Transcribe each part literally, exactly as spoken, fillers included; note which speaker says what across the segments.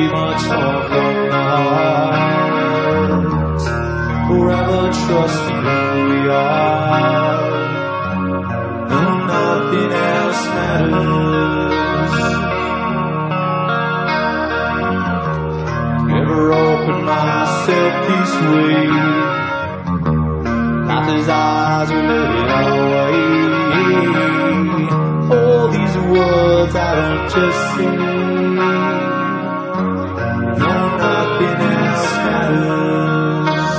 Speaker 1: much more from the heart. Forever trusting who we are. No, nothing else matters. Never opened myself this way. Life is ours, we live it our way. All these words I don't just say. No, nothing else matters.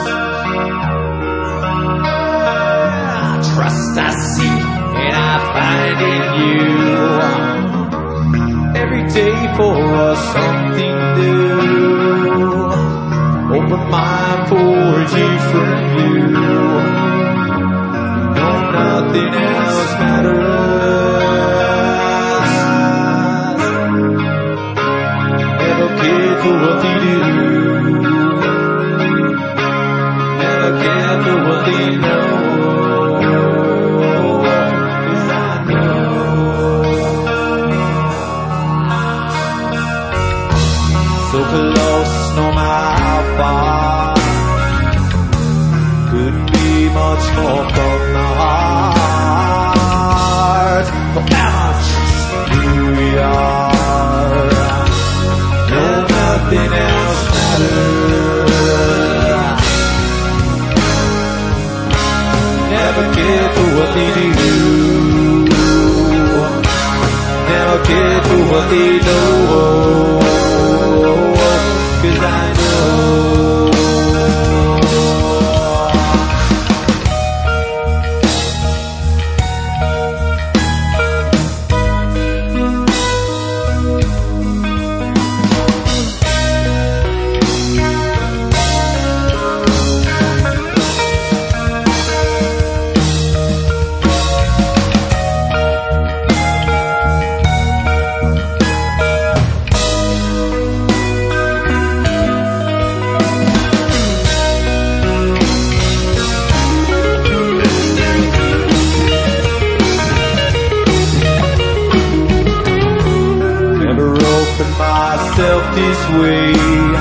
Speaker 1: Trust I see and I find in you. Every day for us something new. Open mind for a different view. No, nothing else matters. Never cared for what they do. Never cared for what they know. Cause I know. So close, no matter how far. Couldn't be much more from the heart. Forever just who we are. No, nothing else matters. Never cared for what they do. Never cared for what they know. Cause I know. This way,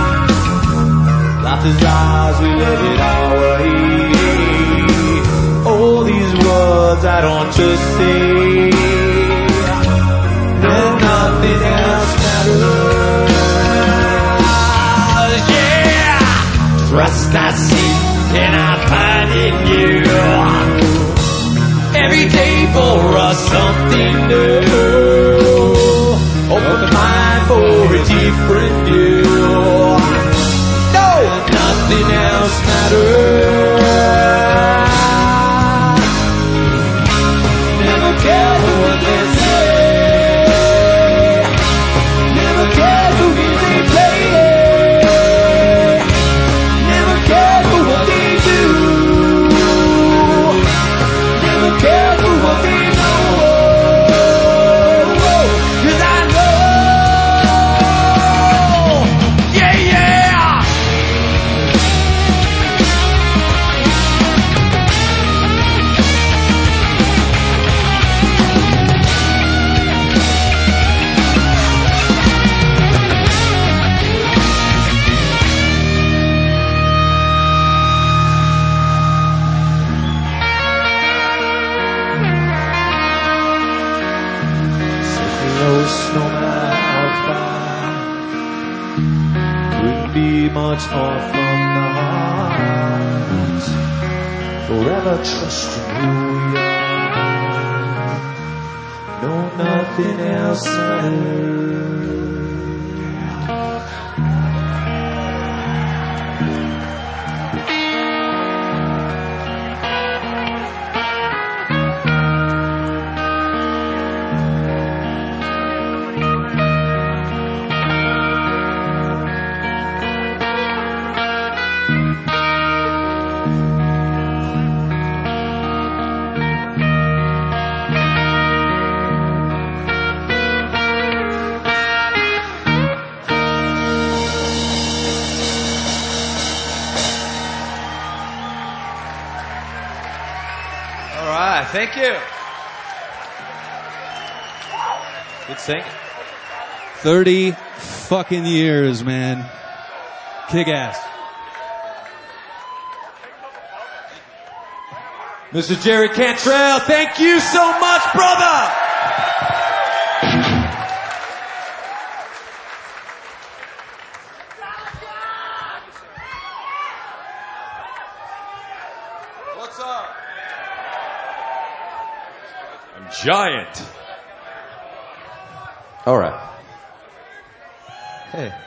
Speaker 1: life is ours, we live it our way. All these words I don't just say. No, nothing else matters. Yeah, trust I see and I find in you. Every day for us something new. Open the mind for a different view. No, nothing else matters. Never care what they say. Never care who they play. Never care for what they do. Never care for what they know. Cause I no matter how far, couldn't be much more from the heart. Forever trusting who we are. No, nothing else matters. Thank you. Good singing. thirty
Speaker 2: fucking years, man. Kick ass.
Speaker 1: Mister Jerry Cantrell, thank you so much, brother! What's up? I'm giant. All right. Hey.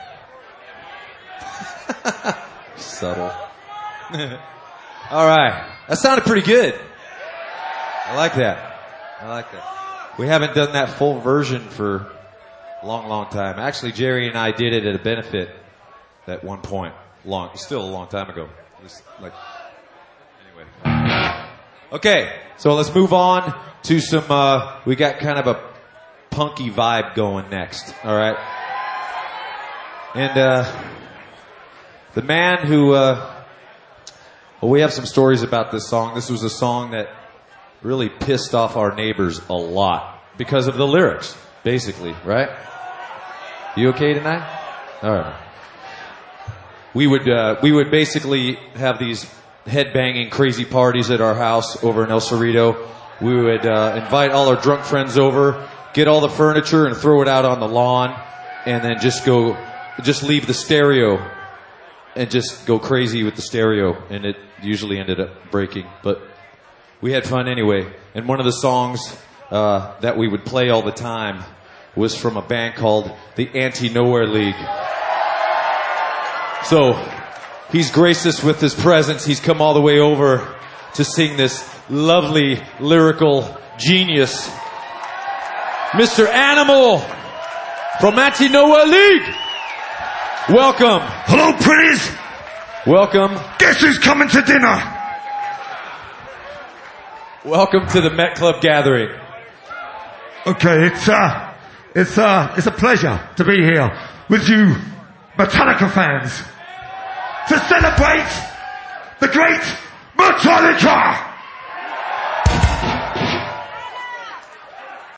Speaker 1: Subtle. All right. That sounded pretty good. I like that. I like that. We haven't done that full version for a long, long time. Actually, Jerry and I did it at a benefit at one point. Long, still a long time ago. It was like, anyway. Okay, so let's move on to some, uh, we got kind of a punky vibe going next. All right. And, uh, the man who, uh, well, we have some stories about this song. This was a song that really pissed off our neighbors a lot because of the lyrics, basically, right? You okay tonight? All right. We would, uh, we would basically have these headbanging crazy parties at our house over in El Cerrito. We would, uh, invite all our drunk friends over, get all the furniture and throw it out on the lawn, and then just go, just leave the stereo and just go crazy with the stereo, and it usually ended up breaking, but we had fun anyway. And one of the songs uh, that we would play all the time was from a band called the Anti-Nowhere League. So he's graced us with his presence. He's come all the way over to sing this lovely lyrical genius, Mister Animal from Anti-Nowhere League. Welcome.
Speaker 3: Hello, pretties.
Speaker 1: Welcome.
Speaker 3: Guess who's coming to dinner?
Speaker 1: Welcome to the Met Club gathering.
Speaker 3: Okay, it's uh, it's uh, it's a pleasure to be here with you, Metallica fans, to celebrate the great